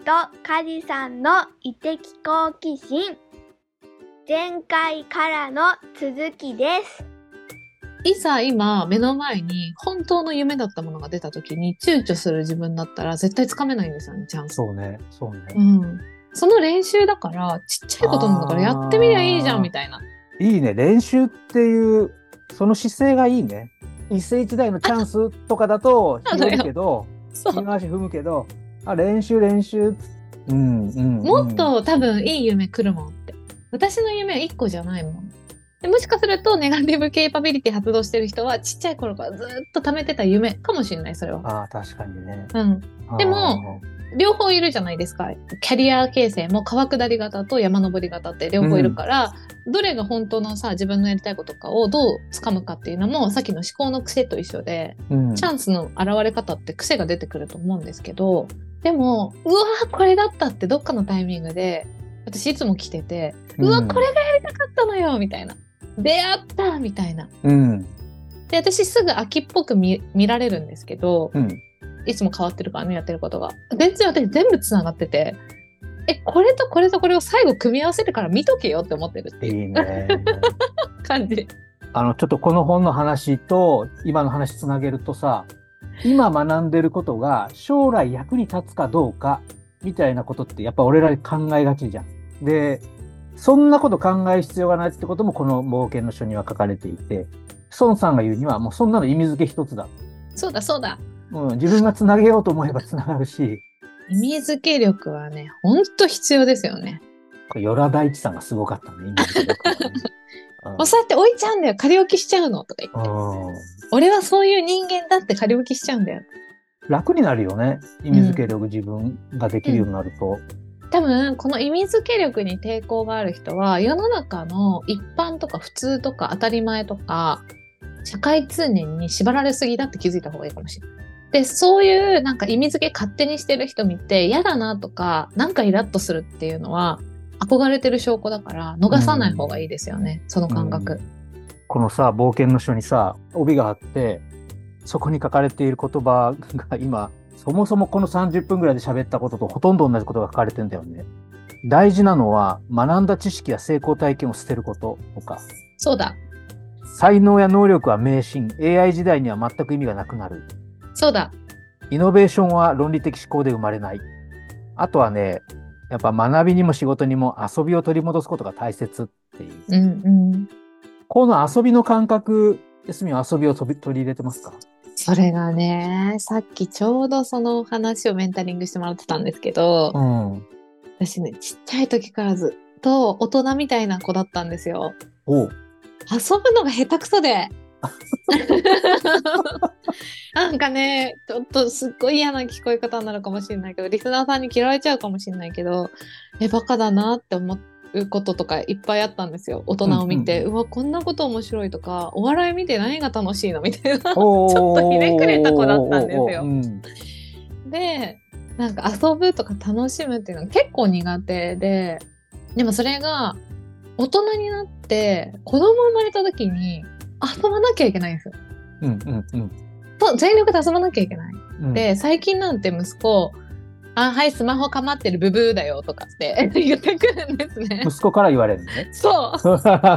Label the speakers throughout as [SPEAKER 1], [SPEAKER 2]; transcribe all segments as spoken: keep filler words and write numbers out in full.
[SPEAKER 1] とカジさんの異的好奇心。前回からの続きです。
[SPEAKER 2] いざ今目の前に本当の夢だったものが出た時に躊躇する自分だったら絶対つかめないんですよね、チャンス。
[SPEAKER 3] そうね、そうね。
[SPEAKER 2] うん。その練習だからちっちゃいことなんだからやってみりゃいいじゃんみたいな。
[SPEAKER 3] いいね、練習っていうその姿勢がいいね。一世一代のチャンスとかだと拾うけど、言い回し踏むけど、あ、練習練習、うんうん、
[SPEAKER 2] もっと多分いい夢来るもんって。私の夢はいっこじゃないもん。でもしかするとネガティブケーパビリティ発動してる人はちっちゃい頃からずっと貯めてた夢かもしれない、それは。
[SPEAKER 3] ああ、確かにね。
[SPEAKER 2] うん。でも両方いるじゃないですか。キャリア形成も川下り型と山登り型って両方いるから、うん、どれが本当のさ自分のやりたいことかをどう掴むかっていうのもさっきの思考の癖と一緒で、うん、チャンスの現れ方って癖が出てくると思うんですけど、でもうわーこれだったってどっかのタイミングで私いつも来てて、うわ、うん、これがやりたかったのよみたいな、出会ったみたいな、うん、で私すぐ秋っぽく 見, 見られるんですけど、うん、いつも変わってるからね、やってることが全然私全部つながってて、えこれとこれとこれを最後組み合わせてから見とけよって思ってるっていう、いいね感じ。
[SPEAKER 3] あのちょっとこの本の話と今の話つなげるとさ、今学んでることが将来役に立つかどうかみたいなことってやっぱ俺ら考えがちじゃん。でそんなこと考える必要がないってこともこの冒険の書には書かれていて、孫さんが言うにはもうそんなの意味付け一つだ。
[SPEAKER 2] そうだそうだ、
[SPEAKER 3] うん、自分がつなげようと思えばつながるし、
[SPEAKER 2] 意味付け力はねほんと必要ですよね。
[SPEAKER 3] これ与良大地さんがすごかったね、意味付け力はね。
[SPEAKER 2] もうそうやって置いちゃうんだよ、仮置きしちゃうのとか言って、俺はそういう人間だって仮置きしちゃうんだよ。
[SPEAKER 3] 楽になるよね、意味付け力、うん、自分ができるようになると、
[SPEAKER 2] うん、多分この意味付け力に抵抗がある人は世の中の一般とか普通とか当たり前とか社会通念に縛られすぎだって気づいた方がいいかもしれない。でそういうなんか意味付け勝手にしてる人見て嫌だなとかなんかイラッとするっていうのは憧れてる証拠だから逃さない方がいいですよね、うん、その感覚、うん、
[SPEAKER 3] このさ冒険の書にさ帯があってそこに書かれている言葉が今そもそもこのさんじゅっぷんぐらいで喋ったこととほとんど同じことが書かれてんだよね。大事なのは学んだ知識や成功体験を捨てることとか、
[SPEAKER 2] そうだ、
[SPEAKER 3] 才能や能力は迷信、 エーアイ 時代には全く意味がなくなる、
[SPEAKER 2] そうだ、
[SPEAKER 3] イノベーションは論理的思考で生まれない。あとはね、やっぱ学びにも仕事にも遊びを取り戻すことが大切っていう、うんうん、この遊びの感覚、エスミは遊びを取り入れてますか？
[SPEAKER 2] それがね、さっきちょうどその話をメンタリングしてもらってたんですけど、うん、私ねちっちゃい時からずっと大人みたいな子だったんですよ。おう、遊ぶのが下手くそでなんかねちょっとすっごい嫌な聞こえ方になるかもしれないけどリスナーさんに嫌われちゃうかもしれないけど、えバカだなって思うこととかいっぱいあったんですよ。大人を見て、うんうん、うわこんなこと面白いとか、お笑い見て何が楽しいのみたいなちょっとひねくれた子だったんですよ、うん、でなんか遊ぶとか楽しむっていうのは結構苦手で、でもそれが大人になって子供生まれた時に遊ばなきゃいけないんですよ、うんうんうん、と全力で遊ばなきゃいけない、うん、で最近なんて息子あはいスマホかまってるブブーだよとかって言ってくるんですね。
[SPEAKER 3] 息子から言われるのね。
[SPEAKER 2] そうと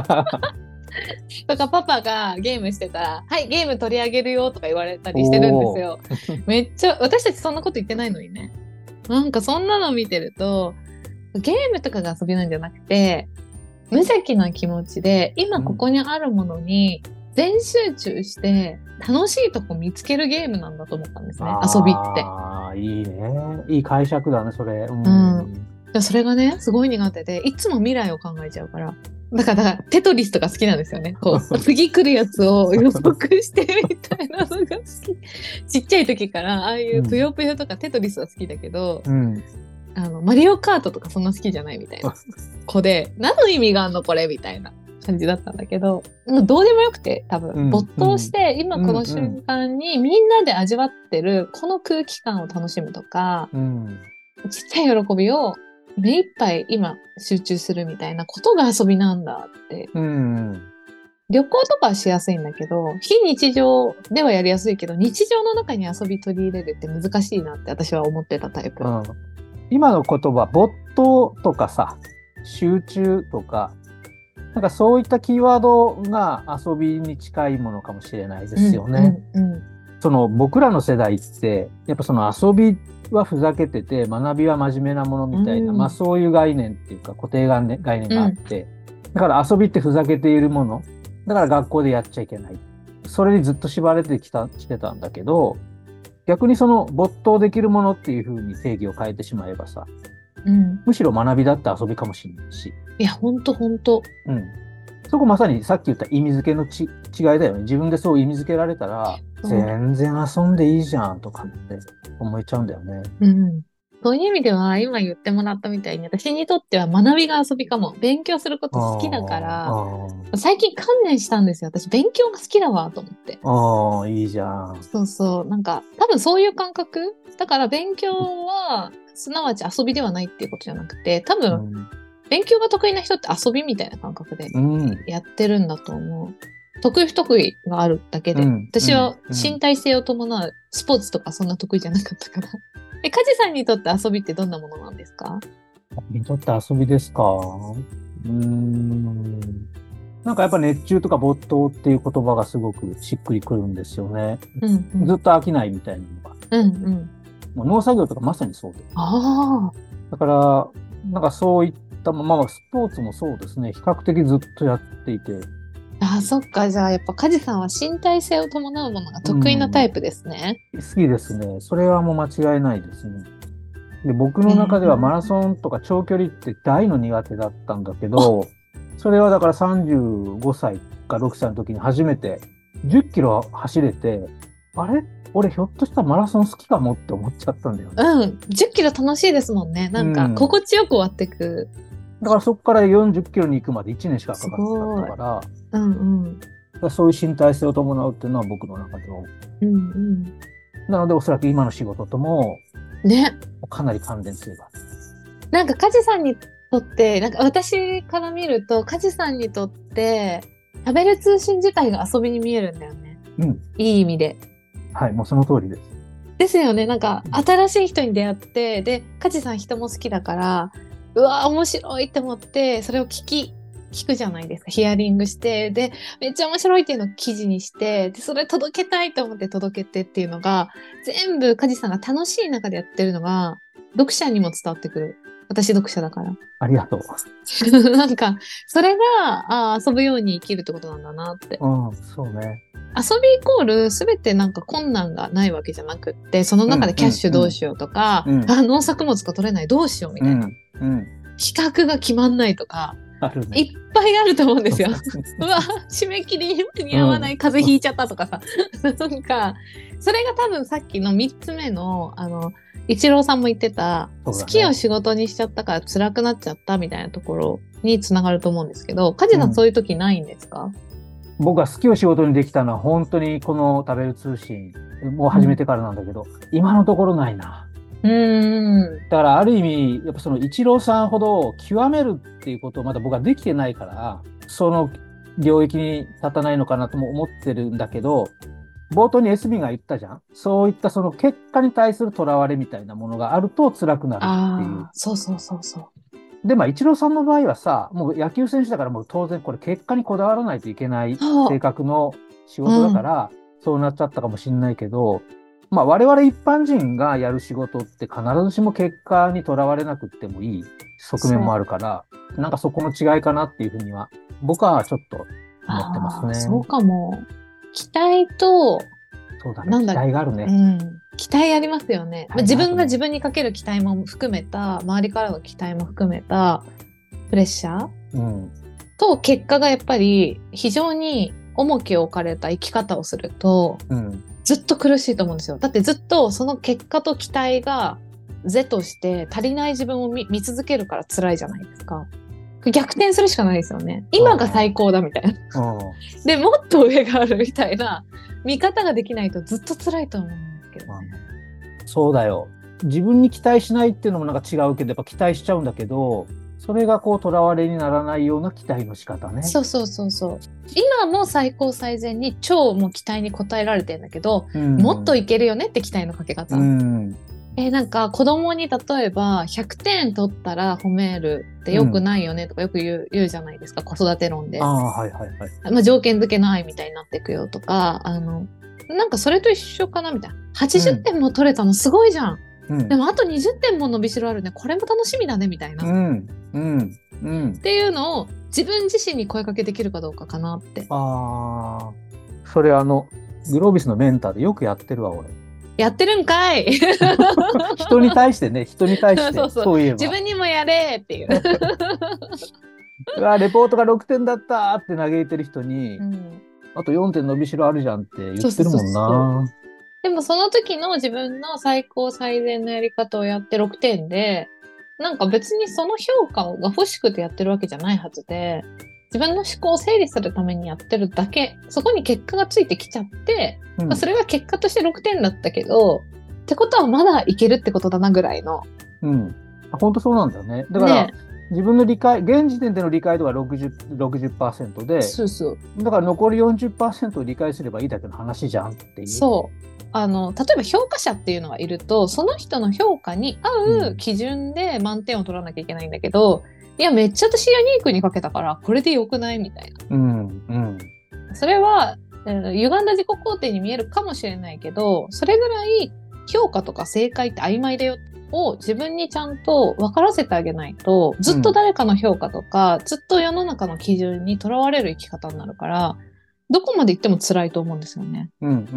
[SPEAKER 2] かパパがゲームしてたらはいゲーム取り上げるよとか言われたりしてるんですよ。めっちゃ私たちそんなこと言ってないのにね。なんかそんなの見てるとゲームとかが遊びなんじゃなくて無邪気な気持ちで今ここにあるものに全集中して楽しいとこ見つけるゲームなんだと思ったんですね、遊びって。
[SPEAKER 3] ああいいね、いい解釈だねそれ、うん
[SPEAKER 2] うん、それがねすごい苦手でいつも未来を考えちゃうから、だから、だからテトリスとか好きなんですよね。こう次来るやつを予測してみたいなのが好き。ちっちゃい時からああいうぷよぷよとかテトリスは好きだけど、うん、あのマリオカートとかそんな好きじゃないみたいな子で、何の意味があんのこれみたいな感じだったんだけど、もうどうでもよくて多分、うん、没頭して、うん、今この瞬間にみんなで味わってるこの空気感を楽しむとか、うん、ちっちゃい喜びを目いっぱい今集中するみたいなことが遊びなんだって、うん、旅行とかはしやすいんだけど非日常ではやりやすいけど日常の中に遊び取り入れるって難しいなって私は思ってたタイプ、うん、
[SPEAKER 3] 今の言葉、没頭とかさ、集中とか、なんかそういったキーワードが遊びに近いものかもしれないですよね。
[SPEAKER 2] うんうん
[SPEAKER 3] その僕らの世代って、やっぱその遊びはふざけてて、学びは真面目なものみたいな、
[SPEAKER 2] うん
[SPEAKER 3] まあそういう概念っていうか固定概念概念があって、だから遊びってふざけているもの、だから学校でやっちゃいけない。それにずっと縛られてきた、きてたんだけど、逆にその没頭できるものっていう風に定義を変えてしまえばさ、
[SPEAKER 2] うん、
[SPEAKER 3] むしろ学びだって遊びかもしれないし、
[SPEAKER 2] いや、ほんとほんと。
[SPEAKER 3] うん。そこまさにさっき言った意味付けのち違いだよね。自分でそう意味付けられたら、
[SPEAKER 2] うん
[SPEAKER 3] 全然遊んでいいじゃんとかって思えちゃうんだよね。
[SPEAKER 2] うん。そういう意味では、今言ってもらったみたいに、私にとっては学びが遊びかも。勉強すること好きだか
[SPEAKER 3] あ
[SPEAKER 2] ら、
[SPEAKER 3] ー
[SPEAKER 2] 最近観念したんですよ。私、勉強が好きだわ、と思って。
[SPEAKER 3] あー、あーいいじゃん。
[SPEAKER 2] そうそう。なんか、多分そういう感覚だから勉強は、すなわち遊びではないっていうことじゃなくて、多
[SPEAKER 3] う
[SPEAKER 2] 分、
[SPEAKER 3] ん。
[SPEAKER 2] 勉強が得意な人って遊びみたいな感覚で
[SPEAKER 3] うん。
[SPEAKER 2] やってるんだと思う。得意不得意があるだけで。
[SPEAKER 3] うん
[SPEAKER 2] 私は
[SPEAKER 3] うん
[SPEAKER 2] 身体性を伴うスポーツとかそんな得意じゃなかったから。え、カジさんにとって遊びってどんなものなんですか？
[SPEAKER 3] にとって遊びですか？うーん。なんかやっぱ熱中とか没頭っていう言葉がすごくしっくりくるんですよね。
[SPEAKER 2] うんうん。
[SPEAKER 3] ずっと飽きないみたいなのが。
[SPEAKER 2] うんうん。
[SPEAKER 3] もう農作業とかまさにそうで。
[SPEAKER 2] ああ。
[SPEAKER 3] だから、なんかそういった、まあスポーツもそうですね。比較的ずっとやっていて。
[SPEAKER 2] ああ、そっか。じゃあやっぱカジさんは身体性を伴うものが得意なタイプですね。
[SPEAKER 3] 好きですね。それはもう間違いないですね。で、僕の中ではマラソンとか長距離って大の苦手だったんだけど、それはだからさんじゅうごさいかろくさいの時に初めてじゅっキロ走れて、あれ俺ひょっとしたらマラソン好きかもって思っちゃったんだよね。
[SPEAKER 2] うん。じゅっキロ楽しいですもんね。なんか
[SPEAKER 3] うん
[SPEAKER 2] 心地よく終わってく。
[SPEAKER 3] だからそこからよんじゅっキロに行くまでいちねんしかかかってなかったか
[SPEAKER 2] うんうん。
[SPEAKER 3] ら、そういう身体性を伴うっていうのは僕の中では。
[SPEAKER 2] うんうん。
[SPEAKER 3] なのでおそらく今の仕事とも
[SPEAKER 2] ね。
[SPEAKER 3] かなり関連性がある。
[SPEAKER 2] なんか、カジさんにとって、なんか私から見ると、カジさんにとって、食べる通信自体が遊びに見えるんだよね。
[SPEAKER 3] うん。
[SPEAKER 2] いい意味で。
[SPEAKER 3] はい、もうその通りです。
[SPEAKER 2] ですよね。なんか、新しい人に出会って、で、カジさん人も好きだから、うわ、面白いって思って、それを聞き、聞くじゃないですか。ヒアリングして、で、めっちゃ面白いっていうのを記事にして、で、それ届けたいと思って届けてっていうのが、全部カジさんが楽しい中でやってるのが、読者にも伝わってくる。私読者だから。
[SPEAKER 3] ありがとう。
[SPEAKER 2] なんか、それが、あー遊ぶように生きるってことなんだなって。
[SPEAKER 3] うん、そうね。
[SPEAKER 2] 遊びイコール、すべてなんか困難がないわけじゃなくって、その中でキャッシュどうしようとか、
[SPEAKER 3] うんうん
[SPEAKER 2] あ、農作物が取れないどうしようみたいな。
[SPEAKER 3] うん、うん。
[SPEAKER 2] 企画が決まんないとか、
[SPEAKER 3] あるね。
[SPEAKER 2] いっぱいあると思うんですよ。うわ、締め切りに間に合わない、
[SPEAKER 3] うん
[SPEAKER 2] 風邪ひいちゃったとかさ。なんか、それが多分さっきのみっつめの、あの、一郎さんも言ってた、
[SPEAKER 3] そうだね
[SPEAKER 2] 好きを仕事にしちゃったから辛くなっちゃったみたいなところにつながると思うんですけど、カジさ
[SPEAKER 3] うん
[SPEAKER 2] んそういう時ないんですか？
[SPEAKER 3] 僕が好きを仕事にできたのは本当にこの食べる通信もう始めてからなんだけど、今のところないな。
[SPEAKER 2] うーん。
[SPEAKER 3] だからある意味、やっぱその一郎さんほど極めるっていうことをまだ僕はできてないから、その領域に立たないのかなとも思ってるんだけど、冒頭にエスビーが言ったじゃん。そういったその結果に対するとらわれみたいなものがあると辛くなるっていう
[SPEAKER 2] ああ、。そうそうそうそう。
[SPEAKER 3] で、まあ、イチローさんの場合はさ、もう野球選手だからもう当然これ結果にこだわらないといけない
[SPEAKER 2] そう
[SPEAKER 3] 性格の仕事だから、そうなっちゃったかもしれないけど、まあ、我々一般人がやる仕事って必ずしも結果にとらわれなくってもいい側面もあるから、なんかそこの違いかなっていうふうには、僕はちょっと思ってますね。
[SPEAKER 2] あーそうかも。期待と、
[SPEAKER 3] そうだね。
[SPEAKER 2] なんだ
[SPEAKER 3] 期待があるね。
[SPEAKER 2] うん、期待ありますよね。まあ、
[SPEAKER 3] 期待があるね
[SPEAKER 2] 自分が自分にかける期待も含めた、周りからの期待も含めたプレッシャー
[SPEAKER 3] うん。
[SPEAKER 2] と結果がやっぱり非常に重きを置かれた生き方をすると
[SPEAKER 3] うん。
[SPEAKER 2] ずっと苦しいと思うんですよ。だってずっとその結果と期待が是として足りない自分を 見, 見続けるから辛いじゃないですか。逆転するしかないですよね。今が最高だみたいな。
[SPEAKER 3] うん。
[SPEAKER 2] で、もっと上があるみたいな見方ができないとずっと辛いと思うんですけどね。
[SPEAKER 3] そうだよ。自分に期待しないっていうのもなんか違うけど、やっぱ期待しちゃうんだけど、それがこう、とらわれにならないような期待の仕方ね。
[SPEAKER 2] そうそうそうそう。今も最高最善に超もう期待に応えられてるんだけど、
[SPEAKER 3] うん、
[SPEAKER 2] もっといけるよねって期待のかけ方。
[SPEAKER 3] うん。
[SPEAKER 2] えーなんか子供に例えばひゃくてん取ったら褒めるってよくないよねとかよく言う、言うじゃないですか、子育て論で。
[SPEAKER 3] ああ、はいはいはい。
[SPEAKER 2] まあ、条件付けの愛みたいになっていくよとか、あの、なんかそれと一緒かなみたいな。はちじゅってんも取れたのすごいじゃん。
[SPEAKER 3] うん。
[SPEAKER 2] でもあとにじゅってんも伸びしろあるね。これも楽しみだねみたいな。っ
[SPEAKER 3] うん。うん。うん。
[SPEAKER 2] ていうのを自分自身に声かけできるかどうかかなって。
[SPEAKER 3] ああ、それあの、グロービスのメンターでよくやってるわ、俺。
[SPEAKER 2] やってるんかい
[SPEAKER 3] 人に対してね、人に対して、
[SPEAKER 2] そうそう
[SPEAKER 3] そういえば。
[SPEAKER 2] 自分にもやれっていう。
[SPEAKER 3] うわ、レポートがろくてんだったって嘆いてる人に、
[SPEAKER 2] うん
[SPEAKER 3] あとよんてん伸びしろあるじゃんって言ってるもん
[SPEAKER 2] そうそうそう
[SPEAKER 3] な。
[SPEAKER 2] でもその時の自分の最高最善のやり方をやってろくてんで、なんか別にその評価が欲しくてやってるわけじゃないはずで、自分の思考を整理するためにやってるだけ、そこに結果がついてきちゃって、
[SPEAKER 3] うん
[SPEAKER 2] まあ、それが結果としてろくてんだったけど、ってことはまだいけるってことだなぐらいの。
[SPEAKER 3] うん。本当そうなんだよね。だから、
[SPEAKER 2] ね、
[SPEAKER 3] 自分の理解、現時点での理解度はろくじゅう、ろくじゅっパーセントで、
[SPEAKER 2] そうそう。
[SPEAKER 3] だから残りよんじゅっパーセントを理解すればいいだけの話じゃんっていう。
[SPEAKER 2] そう。あの、例えば評価者っていうのがいると、その人の評価に合う基準で満点を取らなきゃいけないんだけど、いや、めっちゃ私ユニークにかけたから、これでよくないみたいな。
[SPEAKER 3] うん、うん。
[SPEAKER 2] それは、えー歪んだ自己肯定に見えるかもしれないけど、それぐらい評価とか正解って曖昧だよを自分にちゃんと分からせてあげないと、ずっと誰かの評価とか、うん、ずっと世の中の基準にとらわれる生き方になるから、どこまで行っても辛いと思うんですよね。
[SPEAKER 3] うん、うん、うん。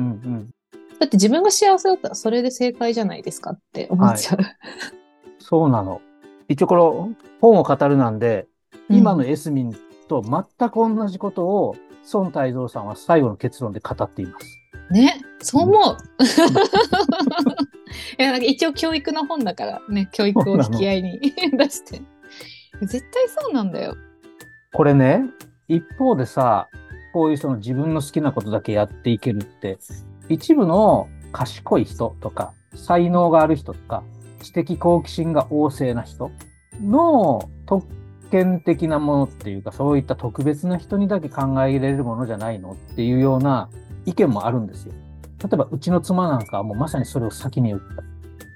[SPEAKER 2] だって自分が幸せだったらそれで正解じゃないですかって思っちゃう。はい、
[SPEAKER 3] そうなの。一応この本を語るなんで、今のエスミンと全く同じことを孫泰造さんは最後の結論で語っています。
[SPEAKER 2] ね、そう思う。うん、いやなんか一応教育の本だからね、教育を引き合いに出して。絶対そうなんだよ。
[SPEAKER 3] これね、一方でさ、こういうその自分の好きなことだけやっていけるって、一部の賢い人とか、才能がある人とか、知的好奇心が旺盛な人の特権的なものっていうか、そういった特別な人にだけ考え入れるものじゃないのっていうような意見もあるんですよ。例えば、うちの妻なんかはもうまさにそれを先に言った。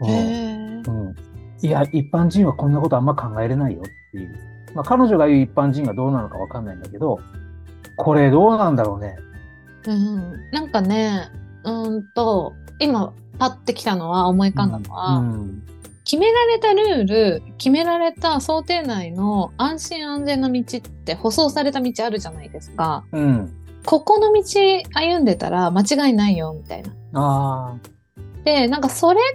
[SPEAKER 2] へ
[SPEAKER 3] ーうん、いや、一般人はこんなことあんま考えれないよっていう。まあ、彼女が言う一般人がどうなのかわかんないんだけど、これどうなんだろうね。
[SPEAKER 2] うん、なんかね、うーんと、今、パッてきたのは、思い浮かんだのは、うんうん、決められたルール、決められた想定内の安心安全な道って舗装された道あるじゃないですか。
[SPEAKER 3] うん、こ
[SPEAKER 2] この道歩んでたら間違いないよ、みたいな。
[SPEAKER 3] あ
[SPEAKER 2] で、なんかそれって、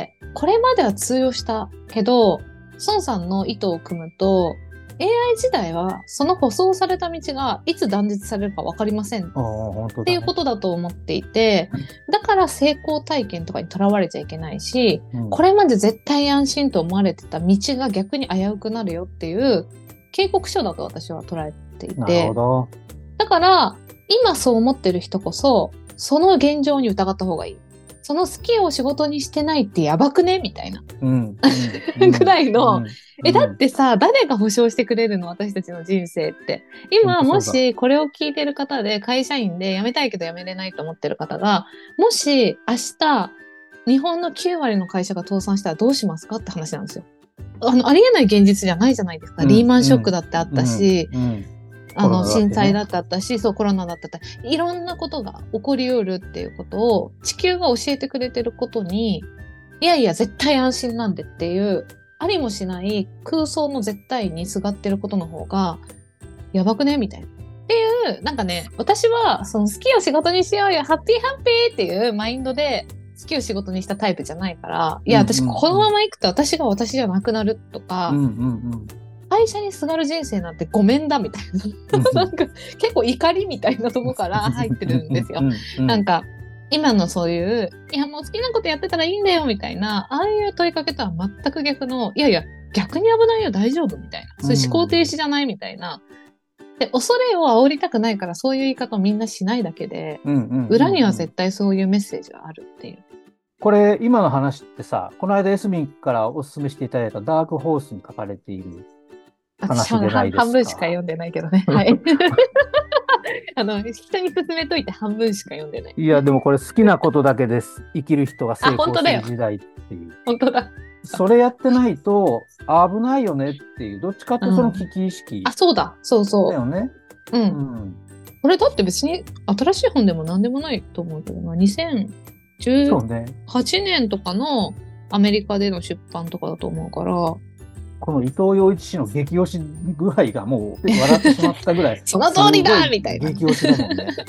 [SPEAKER 2] これまでは通用したけど、孫さんの意図を組むと、エーアイ 時代はその舗装された道がいつ断絶されるか分かりませんっていうことだと思っていて、だから成功体験とかにとらわれちゃいけないし、うん、これまで絶対安心と思われてた道が逆に危うくなるよっていう警告書だと私は捉えていて、
[SPEAKER 3] なるほど。
[SPEAKER 2] だから今そう思ってる人こそその現状に疑った方がいい。その好きを仕事にしてないってやばくねみたいな、うんうん、ぐらいの、うん、え、だってさ、誰が保証してくれるの私たちの人生って。今、もしこれを聞いてる方で会社員で辞めたいけど辞めれないと思ってる方が、もし明日、日本のきゅう割の会社が倒産したらどうしますかって話なんですよ。あの、ありえない現実じゃないじゃないですか。うん、リーマンショックだってあったし、うんうんうんあの、震災だったったし、そう、コロナだったった。いろんなことが起こりうるっていうことを地球が教えてくれてることに、いやいや、絶対安心なんでっていう、ありもしない空想の絶対にすがってることの方が、やばくねみたいな。っていう、なんかね、私は、その好きを仕事にしようよ、ハッピーハッピーっていうマインドで、好きを仕事にしたタイプじゃないから、いや、私このまま行くと私が私じゃなくなるとか、うんうんうん会社にすがる人生なんてごめんだみたいな。なんか結構怒りみたいなとこから入ってるんですよ。なんか今のそういう、いやもう好きなことやってたらいいんだよみたいな、ああいう問いかけとは全く逆の、いやいや逆に危ないよ大丈夫みたいな。そういう思考停止じゃないみたいな。で、恐れを煽りたくないからそういう言い方をみんなしないだけで、裏には絶対そういうメッセージがあるっていう。
[SPEAKER 3] これ今の話ってさ、この間エスミンからお勧めしていただいたダークホースに書かれている話でないですか。
[SPEAKER 2] 半分しか読んでないけどね。はい。 あの人に勧めといて半分しか読んでない。
[SPEAKER 3] いや、でもこれ好きなことだけです生きる人が成
[SPEAKER 2] あ本
[SPEAKER 3] 功
[SPEAKER 2] 当だよ
[SPEAKER 3] する時代っていう。
[SPEAKER 2] 本当だ。
[SPEAKER 3] それやってないと危ないよねっていう、どっちかっていうとその危機意識
[SPEAKER 2] あ、そうだ。そう
[SPEAKER 3] だ
[SPEAKER 2] そう。
[SPEAKER 3] よね。
[SPEAKER 2] う。
[SPEAKER 3] うんん。
[SPEAKER 2] これだって別に新しい本でも何でもないと思うけどな。にせんじゅう
[SPEAKER 3] そうね。
[SPEAKER 2] はちねんとかのアメリカでの出版とかだと思うから。
[SPEAKER 3] この伊藤洋一氏の激推し具合がもう笑ってしまったぐらい。
[SPEAKER 2] その通りだ
[SPEAKER 3] すご
[SPEAKER 2] みたいな
[SPEAKER 3] 激推しだもんね。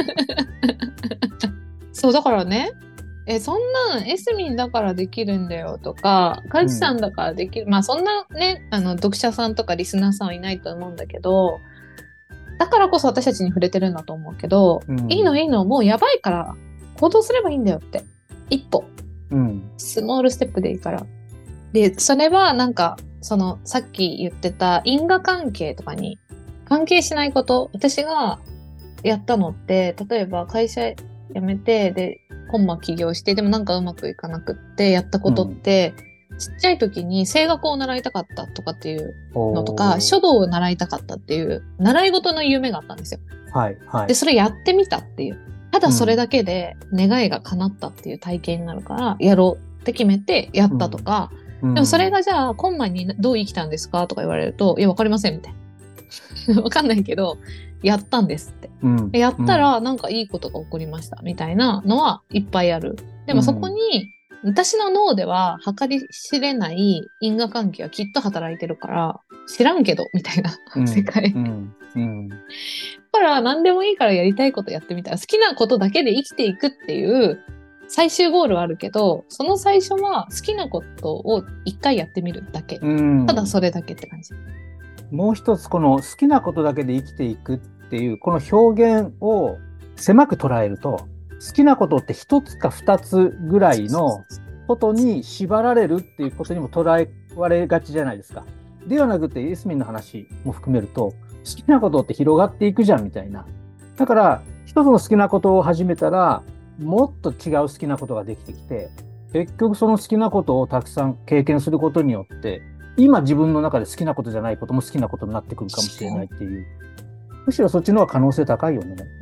[SPEAKER 2] そうだからね。え、そんなんエスミンだからできるんだよとか、カジさんだからできる。まあそんなね、あの読者さんとかリスナーさんはいないと思うんだけど、だからこそ私たちに触れてるんだと思うけど、
[SPEAKER 3] うん
[SPEAKER 2] いいのいいの、もうやばいから行動すればいいんだよって。一歩。
[SPEAKER 3] うん。
[SPEAKER 2] スモールステップでいいから。で、それはなんか、そのさっき言ってた因果関係とかに関係しないこと、私がやったのって、例えば会社辞めて、で、コンマ起業して、でもなんかうまくいかなくってやったことって、うん、ちっちゃい時に声楽を習いたかったとかっていうのとか、書道を習いたかったっていう、習い事の夢があったんですよ。
[SPEAKER 3] はい、はい。
[SPEAKER 2] で、それやってみたっていう。ただそれだけで願いが叶ったっていう体験になるから、やろうって決めてやったとか、うん、でもそれがじゃあ、コンマにどう生きたんですかとか言われると、いや、わかりませんみたいな。わかんないけど、やったんですって。うん、やったら、なんかいいことが起こりましたみたいなのはいっぱいある。でもそこに、私の脳では計り知れない因果関係はきっと働いてるから、知らんけど、みたいな世界。うんうん、だから何でもいいからやりたいことやってみたら、好きなことだけで生きていくっていう最終ゴールはあるけど、その最初は好きなことを一回やってみるだけ。うん、ただそれだけって感じ。
[SPEAKER 3] もう一つ、この好きなことだけで生きていくっていう、この表現を狭く捉えると、好きなことって一つか二つぐらいのことに縛られるっていうことにも捉えられがちじゃないですか。ではなくて、エスミンの話も含めると、好きなことって広がっていくじゃんみたいな。だから、一つの好きなことを始めたら、もっと違う好きなことができてきて、結局その好きなことをたくさん経験することによって、今自分の中で好きなことじゃないことも好きなことになってくるかもしれないっていう。むしろそっちの方が可能性高いよね。
[SPEAKER 2] うん。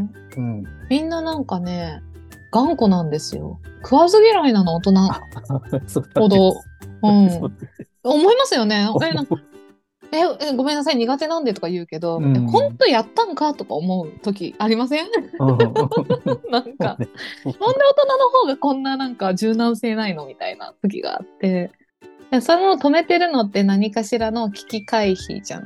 [SPEAKER 2] うん。みんななんかね、頑固なんですよ。食わず嫌いなの、大人ほど。うん。思いますよね。え、なんかえ、ごめんなさい、苦手なんでとか言うけど、うん、本当やったんかとか思う時ありません？なんか、なんで大人の方がこんななんか柔軟性ないのみたいな時があって、それを止めてるのって何かしらの危機回避じゃんって。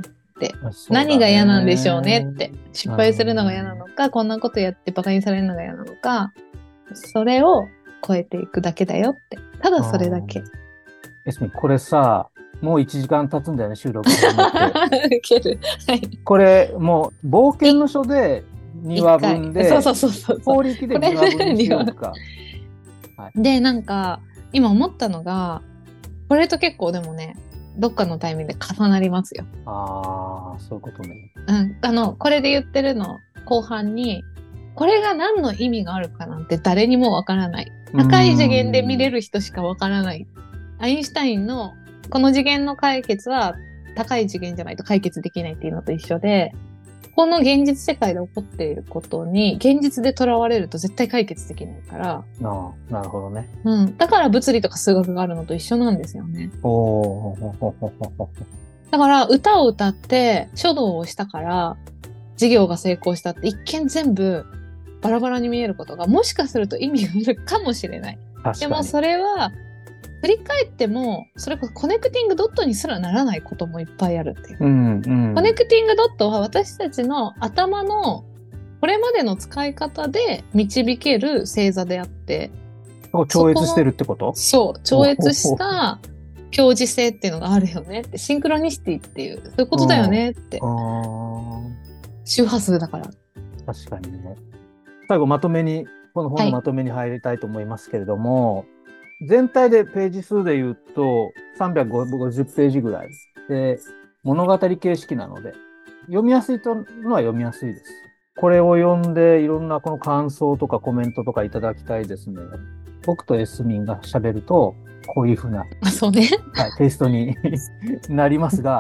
[SPEAKER 2] 何が嫌なんでしょうねって。失敗するのが嫌なのか、こんなことやってバカにされるのが嫌なのか、それを超えていくだけだよって。ただそれだけ。
[SPEAKER 3] エスミン、これさ、もういちじかん経つんだよね、収録始まって。
[SPEAKER 2] ウケる。はい。
[SPEAKER 3] これ、もう、冒険の書でにわぶんで、
[SPEAKER 2] そうそうそうそう。
[SPEAKER 3] 法力でにわぶんにしようか。
[SPEAKER 2] はい、で、なんか、今思ったのが、これと結構でもね、どっかのタイミングで重なりますよ。
[SPEAKER 3] ああ、そういうことね。
[SPEAKER 2] うん。あの、これで言ってるの、後半に、これが何の意味があるかなんて誰にもわからない。高い次元で見れる人しかわからない。アインシュタインのこの次元の解決は高い次元じゃないと解決できないっていうのと一緒で、この現実世界で起こっていることに現実でとらわれると絶対解決できないから。
[SPEAKER 3] ああ、なるほどね。
[SPEAKER 2] うん。だから物理とか数学があるのと一緒なんですよね。
[SPEAKER 3] おー。
[SPEAKER 2] だから歌を歌って書道をしたから事業が成功したって一見全部バラバラに見えることがもしかすると意味があるかもしれない。でもそれは振り返ってもそれこそコネクティングドットにすらならないこともいっぱいあるっていう、うんうん、コネクティングドットは私たちの頭のこれまでの使い方で導ける星座であって、
[SPEAKER 3] 超越してるってこと？
[SPEAKER 2] そう超越した共時性っていうのがあるよねって、シンクロニシティっていうそういうことだよねって、周波数だから。
[SPEAKER 3] 確かにね。最後まとめにこの本のまとめに入りたいと思いますけれども、はい、全体でページ数で言うとさんびゃくごじゅうページぐらいで物語形式なので読みやすいとのは読みやすいです。これを読んでいろんなこの感想とかコメントとかいただきたいですね。僕とエスミンが喋るとこういうふうな、
[SPEAKER 2] そうね、
[SPEAKER 3] はい、テイストになりますが、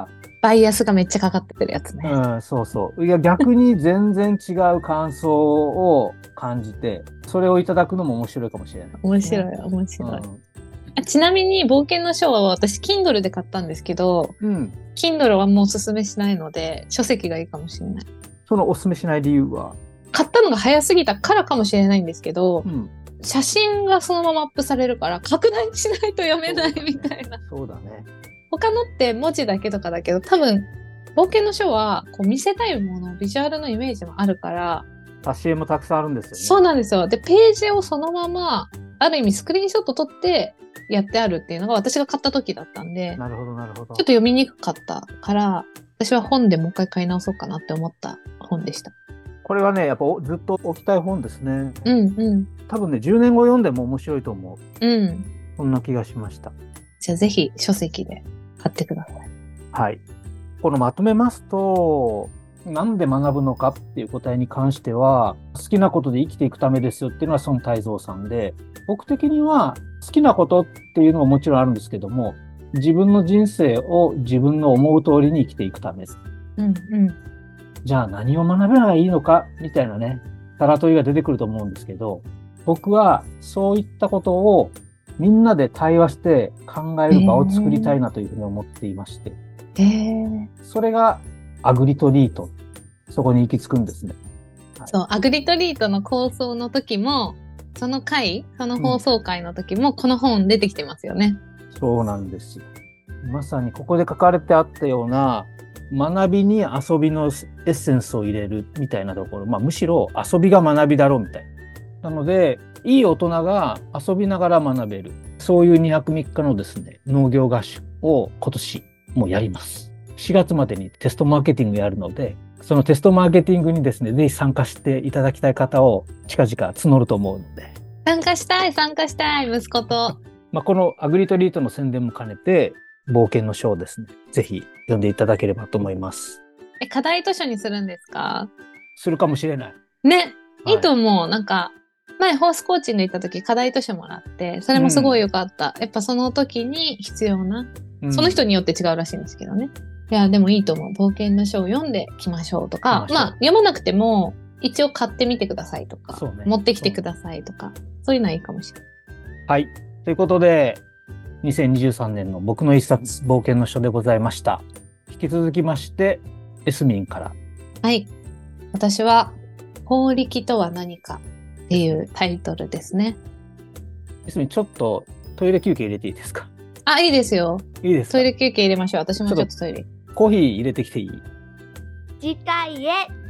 [SPEAKER 2] バイアスがめっちゃかかってるやつね。
[SPEAKER 3] うん、そうそう。いや、逆に全然違う感想を感じて、それをいただくのも面白いかもしれない、ね。
[SPEAKER 2] 面白い、面白い。
[SPEAKER 3] うん
[SPEAKER 2] あちなみに、冒険の書は私、Kindle で買ったんですけど、
[SPEAKER 3] うん。
[SPEAKER 2] Kindle はもうおすすめしないので、書籍がいいかもしれない。
[SPEAKER 3] そのおすすめしない理由は、
[SPEAKER 2] 買ったのが早すぎたからかもしれないんですけど、
[SPEAKER 3] うん、
[SPEAKER 2] 写真がそのままアップされるから、拡大しないと読めないみたいな。
[SPEAKER 3] そうだね。
[SPEAKER 2] 他のって文字だけとかだけど、多分、冒険の書はこう見せたいもの、ビジュアルのイメージもあるから、
[SPEAKER 3] 挿絵もたくさんあるんですよね。
[SPEAKER 2] そうなんですよ。で、ページをそのまま、ある意味スクリーンショット撮ってやってあるっていうのが私が買った時だったんで、
[SPEAKER 3] なるほど、なるほど。
[SPEAKER 2] ちょっと読みにくかったから、私は本でもう一回買い直そうかなって思った本でした。
[SPEAKER 3] これはね、やっぱずっと置きたい本ですね。
[SPEAKER 2] うんうん。
[SPEAKER 3] 多分ね、じゅうねんご読んでも面白いと思う。
[SPEAKER 2] うん。
[SPEAKER 3] そんな気がしました。
[SPEAKER 2] じゃあぜひ書籍で買ってください。
[SPEAKER 3] はい。このまとめますと、なんで学ぶのかっていう答えに関しては、好きなことで生きていくためですよっていうのは孫泰造さんで、僕的には好きなことっていうのももちろんあるんですけども、自分の人生を自分の思う通りに生きていくためです。
[SPEAKER 2] うんうん。
[SPEAKER 3] じゃあ何を学べばいいのかみたいなね、タラ問いが出てくると思うんですけど、僕はそういったことをみんなで対話して考える場を作りたいなというふうに思っていまして、
[SPEAKER 2] へー。
[SPEAKER 3] それがアグリトリート、そこに行き着くんですね。
[SPEAKER 2] そう、アグリトリートの構想の時も、その回、その放送回の時も、この本出てきてますよね。
[SPEAKER 3] そうなんですよ。まさにここで書かれてあったような、学びに遊びのエッセンスを入れるみたいなところ、まあむしろ遊びが学びだろうみたいな。なので、いい大人が遊びながら学べる。そういうにはくみっかのですね、農業合宿を今年もうやります。しがつまでにテストマーケティングやるので、そのテストマーケティングにですね、ぜひ参加していただきたい方を近々募ると思うので。
[SPEAKER 2] 参加したい、参加したい、息子と。
[SPEAKER 3] まあこのアグリトリートの宣伝も兼ねて、冒険の書をですね、ぜひ読んでいただければと思います。
[SPEAKER 2] え、課題図書にするんですか？
[SPEAKER 3] するかもしれない。
[SPEAKER 2] ね、
[SPEAKER 3] はい
[SPEAKER 2] いいと思う。なんか、前ホースコーチング行った時課題図書もらって、それもすごい良かった。うん、やっぱその時に必要な、うん、その人によって違うらしいんですけどね。いや、でもいいと思う。冒険の書を読んできましょうとか、まあ、読まなくても、一応買ってみてくださいとか、ね、持ってきてくださいとか、そういうのはいいかもしれない。
[SPEAKER 3] はい。ということで、にせんにじゅうさんねんの僕の一冊冒険の書でございました。引き続きまして、エスミンから。
[SPEAKER 2] はい。私は、法力とは何かっていうタイトルですね。
[SPEAKER 3] エスミン、ちょっとトイレ休憩入れていいですか？
[SPEAKER 2] あ、いいですよ。
[SPEAKER 3] いいですか？
[SPEAKER 2] トイレ休憩入れましょう。私もちょっとトイレ。
[SPEAKER 3] コーヒー入れてきていい？
[SPEAKER 1] 次回へ。